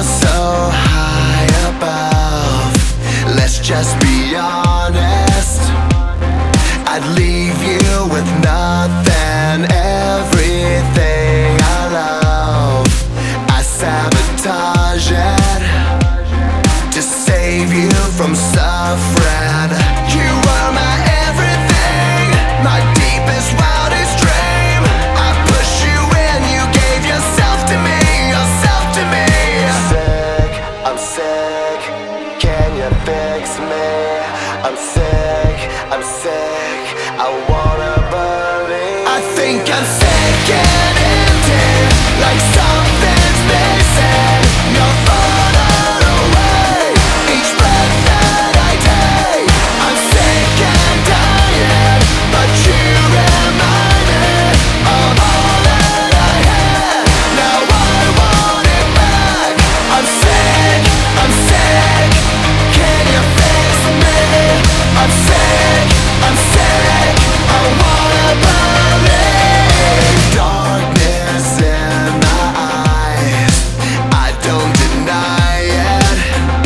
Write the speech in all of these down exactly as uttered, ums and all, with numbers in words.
so high above. Let's just be honest. I'd leave you with nothing, everything I love. I sabotage it to save you from suffering. You were my everything, my deepest, wildest dream. I pushed you in, you gave yourself to me, yourself to me. Sick, I'm sick, can you fix me? I'm sick, I'm sick, I wanna believe. I think I'm sick and empty, like something's missing. You're further away, each breath that I take. I'm sick and dying, but you remind me of all that I had. Now I want it back. I'm sick, I'm sick, can you fix me? I'm sick, I'm sick, I wanna believe. Darkness in my eyes, I don't deny it.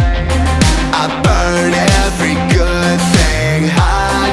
I burn every good thing I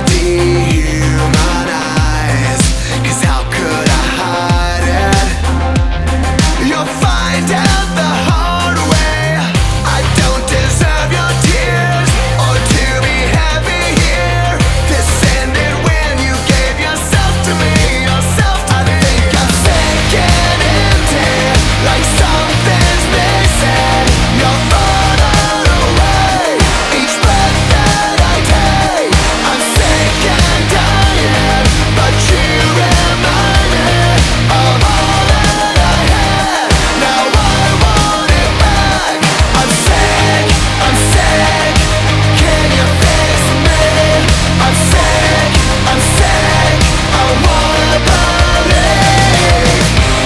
dehumanize. Cause how could I hide it? You'll find out the hard way. I don't deserve your tears or to be happy here. This ended when you gave yourself to me, yourself to me. I think I'm sick and empty, like something's missing. You're further away, each breath that I take. I'm sick and dying, but you remind me of all that I had. Now I want it back. I'm sick, I'm sick, can you fix me? I'm sick, I'm sick, I wanna believe.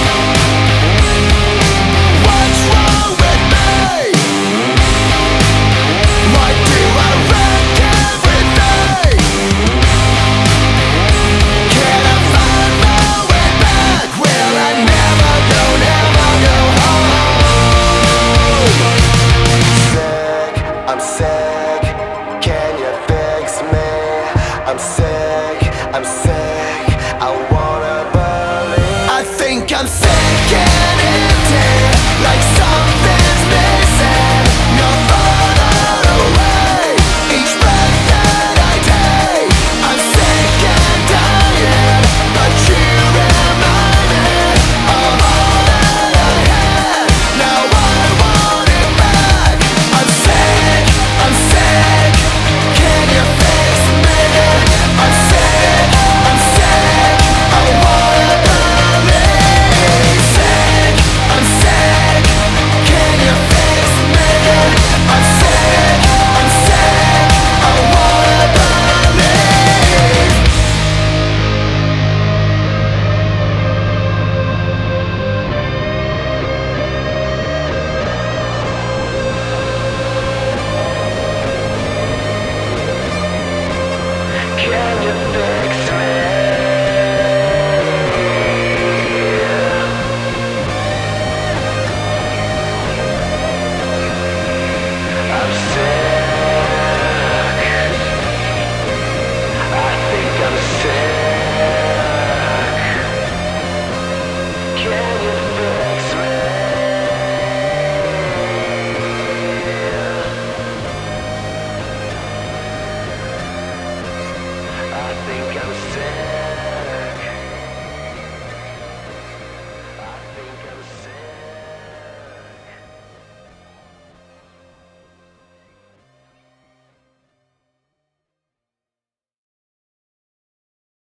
What's wrong with me? Why do I wreck everything? Can I find my way back? Will I never go, never go home? Sick, I'm sick, can you fix me? I'm sick, I'm sick, I wanna believe. I think I'm sick